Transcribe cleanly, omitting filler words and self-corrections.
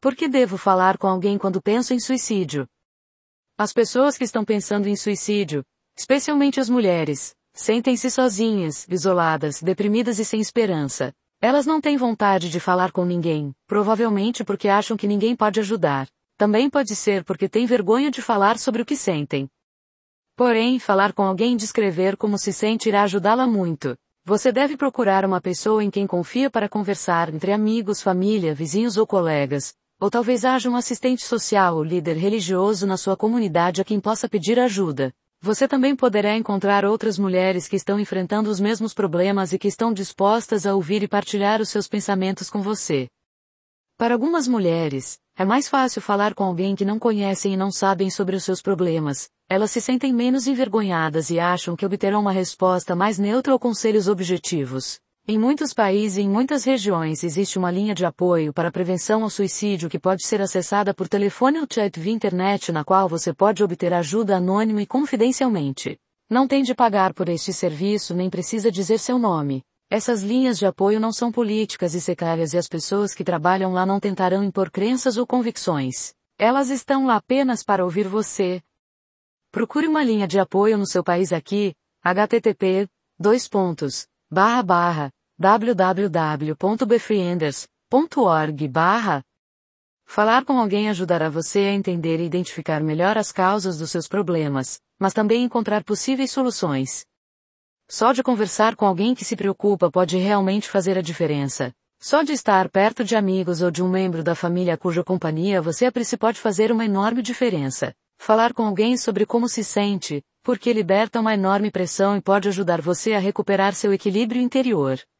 Por que devo falar com alguém quando penso em suicídio? As pessoas que estão pensando em suicídio, especialmente as mulheres, sentem-se sozinhas, isoladas, deprimidas e sem esperança. Elas não têm vontade de falar com ninguém, provavelmente porque acham que ninguém pode ajudar. Também pode ser porque têm vergonha de falar sobre o que sentem. Porém, falar com alguém e descrever como se sente irá ajudá-la muito. Você deve procurar uma pessoa em quem confia para conversar, entre amigos, família, vizinhos ou colegas. Ou talvez haja um assistente social ou líder religioso na sua comunidade a quem possa pedir ajuda. Você também poderá encontrar outras mulheres que estão enfrentando os mesmos problemas e que estão dispostas a ouvir e partilhar os seus pensamentos com você. Para algumas mulheres, é mais fácil falar com alguém que não conhecem e não sabem sobre os seus problemas. Elas se sentem menos envergonhadas e acham que obterão uma resposta mais neutra ou conselhos objetivos. Em muitos países e em muitas regiões existe uma linha de apoio para a prevenção ao suicídio que pode ser acessada por telefone ou chat via internet, na qual você pode obter ajuda anônima e confidencialmente. Não tem de pagar por este serviço nem precisa dizer seu nome. Essas linhas de apoio não são políticas e sectárias e as pessoas que trabalham lá não tentarão impor crenças ou convicções. Elas estão lá apenas para ouvir você. Procure uma linha de apoio no seu país aqui, http://www.befrienders.org/. Falar com alguém ajudará você a entender e identificar melhor as causas dos seus problemas, mas também encontrar possíveis soluções. Só de conversar com alguém que se preocupa pode realmente fazer a diferença. Só de estar perto de amigos ou de um membro da família cuja companhia você aprecia pode fazer uma enorme diferença. Falar com alguém sobre como se sente, porque liberta uma enorme pressão e pode ajudar você a recuperar seu equilíbrio interior.